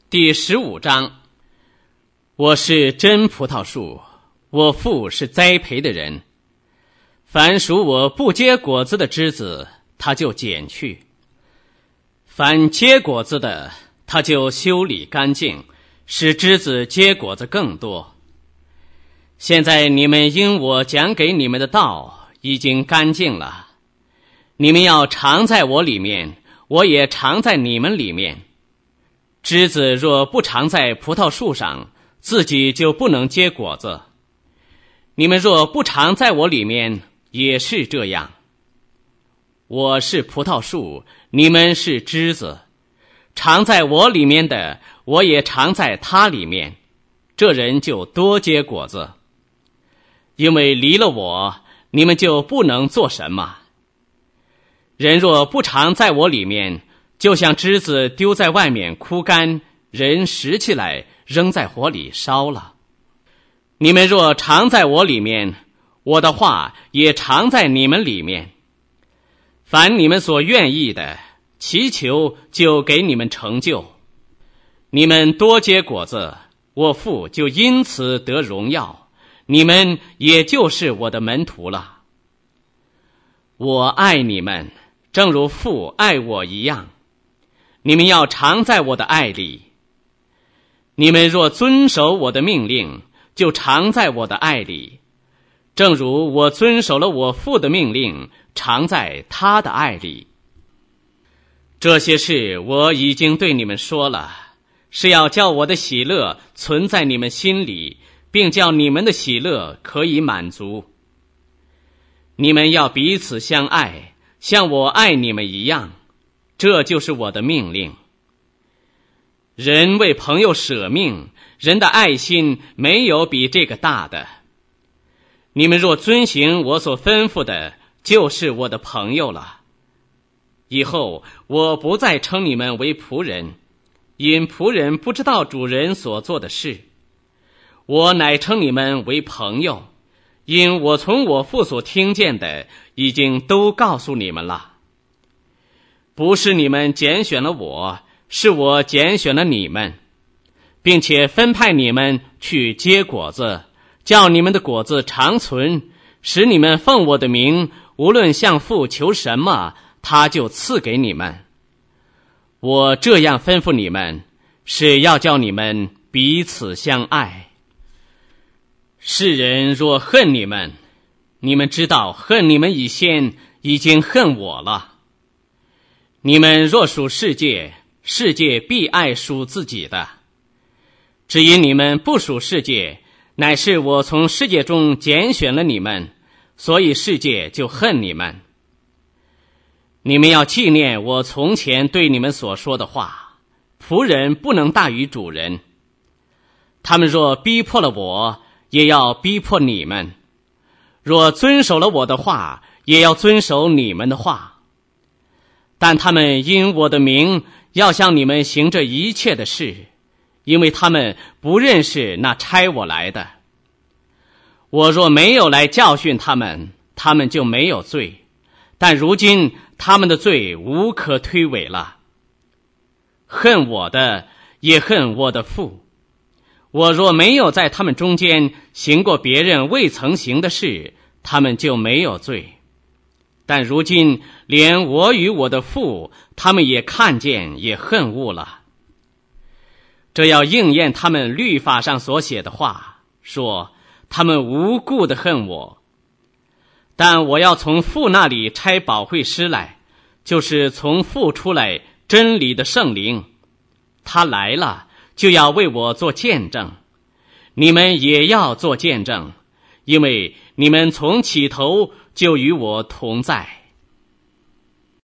第15章。我是真葡萄树，我父是栽培的人。凡属我不结果子的枝子，他就剪去；凡结果子的，他就修理干净，使枝子结果子更多。现在你们因我讲给你们的道已经干净了，你们要常在我里面，我也常在你们里面。枝子若不常在葡萄树上，自己就不能结果子。你们若不常在我里面，也是这样。我是葡萄树，你们是枝子，常在我里面的，我也常在他里面，这人就多结果子。因为离了我，你们就不能做什么。人若不常在我里面，就像枝子丢在外面枯干，人拾起来扔在火里烧了。你们若常在我里面，我的话也常在你们里面。凡你们所愿意的，祈求就给你们成就。你们多结果子，我父就因此得荣耀，你们也就是我的门徒了。我爱你们，正如父爱我一样。你们要常在我的爱里。你们若遵守我的命令，就常在我的爱里，正如我遵守了我父的命令，常在他的爱里。这些事我已经对你们说了，是要叫我的喜乐存在你们心里，并叫你们的喜乐可以满足。你们要彼此相爱，像我爱你们一样，这就是我的命令。人为朋友舍命，人的爱心没有比这个大的。你们若遵行我所吩咐的，就是我的朋友了。以后我不再称你们为仆人，因仆人不知道主人所做的事。我乃称你们为朋友，因我从我父所听见的，已经都告诉你们了。不是你们拣选了我，是我拣选了你们，并且分派你们去结果子，叫你们的果子长存，使你们奉我的名，无论向父求什么，他就赐给你们。我这样吩咐你们，是要叫你们彼此相爱。世人若恨你们，你们知道恨你们以先已经恨我了。你们若属世界，世界必爱属自己的。只因你们不属世界，乃是我从世界中拣选了你们，所以世界就恨你们。你们要纪念我从前对你们所说的话，仆人不能大于主人。他们若逼迫了我，也要逼迫你们；若遵守了我的话，也要遵守你们的话。但他们因我的名要向你们行这一切的事，因为他们不认识那差我来的。我若没有来教训他们，他们就没有罪，但如今他们的罪无可推诿了。恨我的也恨我的父。我若没有在他们中间行过别人未曾行的事，他们就没有罪。但如今连我与我的父，他们也看见也恨恶了。这要应验他们律法上所写的话，说他们无故的恨我。但我要从父那里差保惠师来，就是从父出来真理的圣灵，他来了，就要为我做见证。你们也要做见证，因为你们从起头就与我同在。